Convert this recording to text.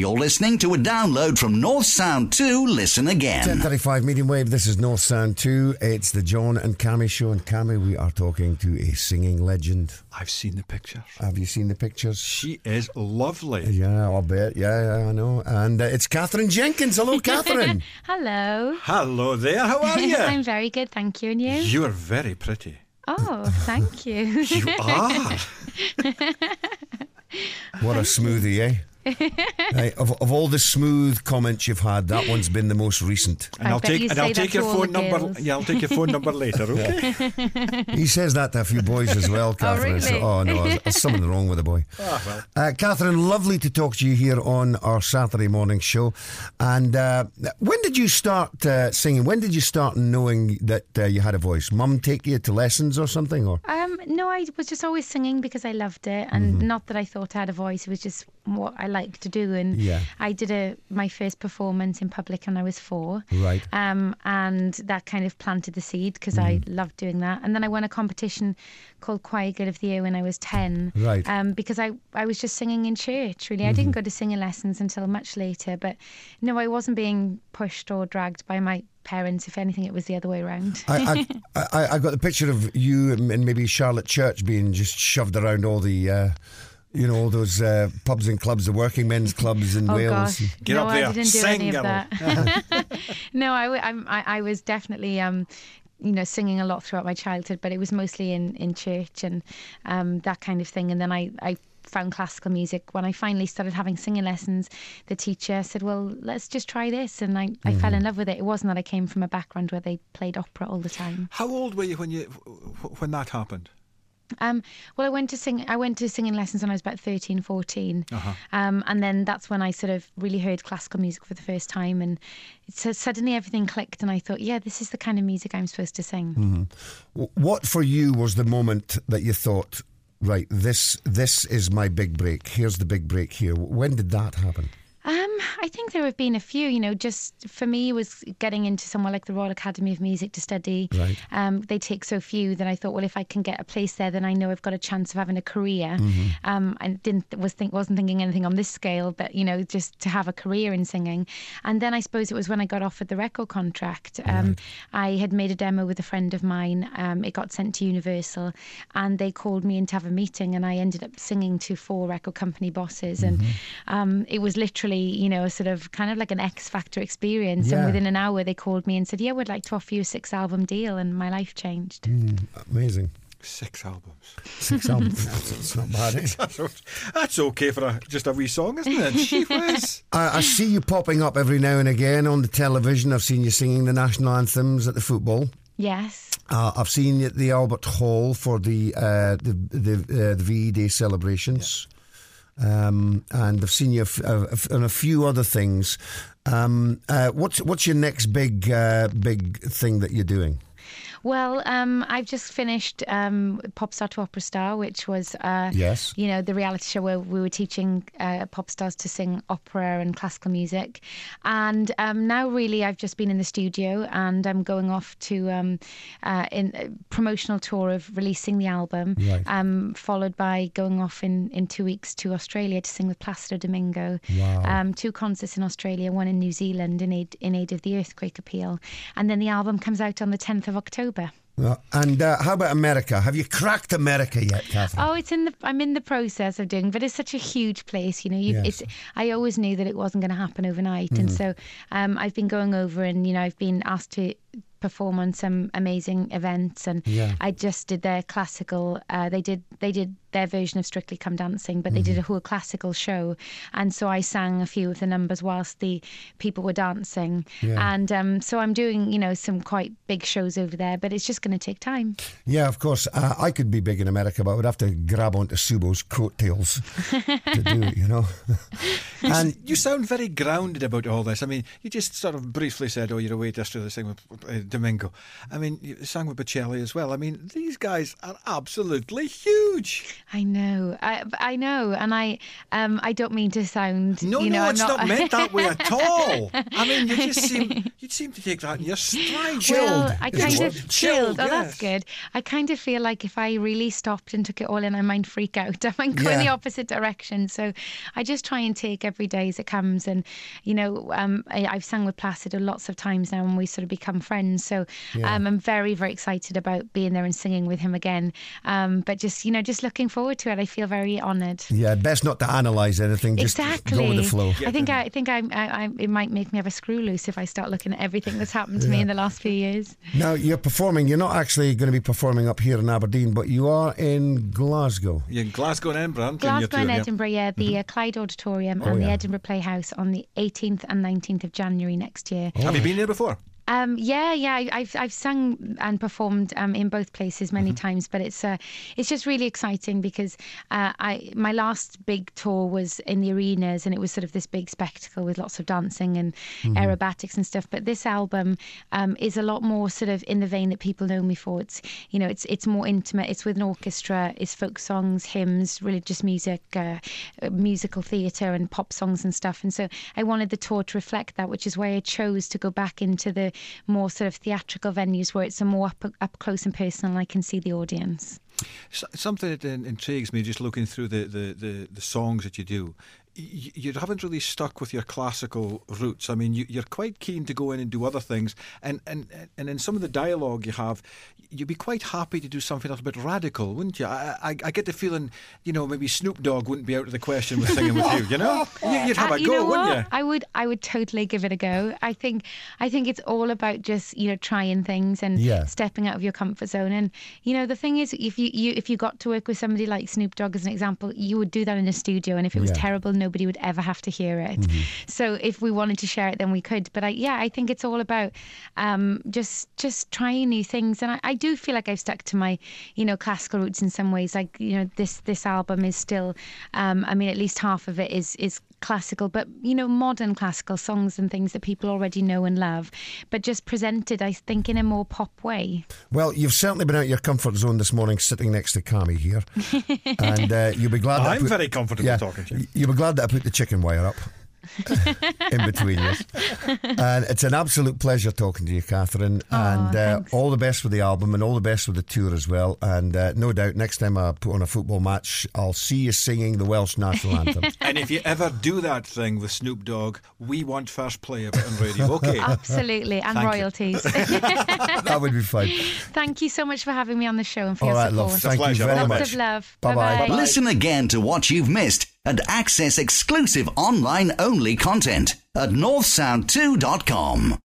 You're listening to a download from North Sound 2 Listen Again. 10:35 medium wave. This is North Sound 2. It's the John and Cammy show. And Cammy, we are talking to a singing legend. I've seen the pictures. Have you seen the pictures? She is lovely. Yeah, I'll bet. Yeah, I know. And it's Catherine Jenkins. Hello, Catherine. Hello. Hello there. How are you? I'm very good, thank you. And you? You are very pretty. Oh, thank you. You are. What a smoothie, eh? Right, of all the smooth comments you've had, that one's been the most recent. And I'll take your phone number. Yeah, I'll take your phone number later. Okay. He says that to a few boys as well, Catherine. really? So, no, there's something wrong with the boy. Oh, well. Catherine, lovely to talk to you here on our Saturday morning show. And when did you start singing? When did you start knowing that you had a voice? Mum take you to lessons or something? Or No, I was just always singing because I loved it, and not that I thought I had a voice. It was just what I liked to do. And I did my first performance in public when I was 4. Right. And that kind of planted the seed because I loved doing that. And then I won a competition called Choir Girl of the Year when I was 10. Right. Because I was just singing in church, really. I didn't go to singing lessons until much later. But no, I wasn't being pushed or dragged by my parents. If anything, it was the other way around. I got the picture of you and maybe Charlotte Church being just shoved around all the all those pubs and clubs, the working men's clubs in Wales. Gosh. Get no, up there, I didn't do sing, any of girl. that. No, I was definitely singing a lot throughout my childhood, but it was mostly in church and that kind of thing. And then I found classical music when I finally started having singing lessons. The teacher said, well, let's just try this, and I fell in love with it. It wasn't that I came from a background where they played opera all the time. How old were you when that happened? Well, I went to singing lessons when I was about 13, 14. And then that's when I sort of really heard classical music for the first time, and so suddenly everything clicked, and I thought, yeah, this is the kind of music I'm supposed to sing. What for you was the moment that you thought, right, this is my big break, here's the big break here? When did that happen? I think there have been a few, just for me it was getting into somewhere like the Royal Academy of Music to study. Right. They take so few that I thought, well, if I can get a place there, then I know I've got a chance of having a career. I wasn't thinking anything on this scale, but just to have a career in singing. And then I suppose it was when I got offered the record contract. I had made a demo with a friend of mine. It got sent to Universal, and they called me in to have a meeting, and I ended up singing to 4 record company bosses, and it was literally sort of kind of like an X Factor experience. Yeah. And within an hour they called me and said, yeah, we'd like to offer you a 6-album deal, and my life changed. Amazing. 6 albums. 6 albums. That's not bad, is it? That's okay for just a wee song, isn't it? Gee whiz. I see you popping up every now and again on the television. I've seen you singing the national anthems at the football. Yes. I've seen you at the Albert Hall for the VE Day celebrations. And I've seen you on a few other things. What's your next big thing that you're doing? Well, I've just finished Pop Star to Opera Star, which was Yes. The reality show where we were teaching pop stars to sing opera and classical music. And now really I've just been in the studio, and I'm going off to in a promotional tour of releasing the album, Right. followed by going off in 2 weeks to Australia to sing with Placido Domingo. Wow. 2 concerts in Australia, 1 in New Zealand in aid of the earthquake appeal. And then the album comes out on the 10th of October. And how about America? Have you cracked America yet, Catherine? Oh, I'm in the process of doing, but it's such a huge place, Yes. I always knew that it wasn't going to happen overnight, and so I've been going over, and I've been asked to perform on some amazing events, and I just did their classical. They did their version of Strictly Come Dancing, but they did a whole classical show, and so I sang a few of the numbers whilst the people were dancing, and so I'm doing some quite big shows over there, but it's just going to take time. Yeah, of course. I could be big in America, but I would have to grab onto Subo's coattails to do it, And you sound very grounded about all this. I mean, you just sort of briefly said, you're away to Australia to sing with Domingo. I mean, you sang with Bocelli as well. I mean, these guys are absolutely huge. I know, and I don't mean to sound. No, I'm it's not meant that way at all. I mean, you seem to take that in your stride. Well, I kind of chilled. Oh, yes. that's good. I kind of feel like if I really stopped and took it all in, I might freak out. I might go in the opposite direction. So I just try and take every day as it comes. And I've sung with Placido lots of times now, and we sort of become friends. So I'm very, very excited about being there and singing with him again. But just looking forward to it. I feel very honoured. Yeah, best not to analyse anything. Just go with the flow. I think it might make me have a screw loose if I start looking at everything that's happened to me in the last few years. Now you're performing. You're not actually going to be performing up here in Aberdeen, but you are in Glasgow. Yeah, Glasgow and Edinburgh. Glasgow and Edinburgh, the Clyde Auditorium and the Edinburgh Playhouse on the 18th and 19th of January next year. Have you been there before? I've sung and performed in both places many times, but it's just really exciting because my last big tour was in the arenas, and it was sort of this big spectacle with lots of dancing and aerobatics and stuff. But this album is a lot more sort of in the vein that people know me for. It's more intimate. It's with an orchestra. It's folk songs, hymns, religious music, musical theatre, and pop songs and stuff. And so I wanted the tour to reflect that, which is why I chose to go back into the more sort of theatrical venues where it's a more up close and personal, and I can see the audience. Something that intrigues me, just looking through the songs that you do, you haven't really stuck with your classical roots. I mean, you're quite keen to go in and do other things, and in some of the dialogue you have, you'd be quite happy to do something a little bit radical, wouldn't you? I get the feeling, maybe Snoop Dogg wouldn't be out of the question with singing with you. You'd have a go, wouldn't you? I would totally give it a go. I think it's all about just trying things and stepping out of your comfort zone. And the thing is, if you got to work with somebody like Snoop Dogg as an example, you would do that in a studio, and if it was terrible, nobody would ever have to hear it. So if we wanted to share it, then we could. But I think it's all about just trying new things. And I do feel like I've stuck to my classical roots in some ways. Like this album is still at least half of it is classical, but modern classical songs and things that people already know and love, but just presented, I think, in a more pop way. Well, you've certainly been out of your comfort zone this morning, sitting next to Cami here, and you'll be glad. I'm very comfortable talking to you. You'll be glad that I put the chicken wire up in between you. And it's an absolute pleasure talking to you, Catherine, and all the best with the album and all the best with the tour as well. And no doubt next time I put on a football match, I'll see you singing the Welsh national anthem. And if you ever do that thing with Snoop Dogg, we want first play of it on radio. Okay, absolutely. And Thank royalties. That would be fun. Thank you so much for having me on the show and for all your right, support. love. Thank you very much. Lots of love. Bye-bye. Bye-bye. Listen again to what you've missed and access exclusive online-only content at northsound2.com.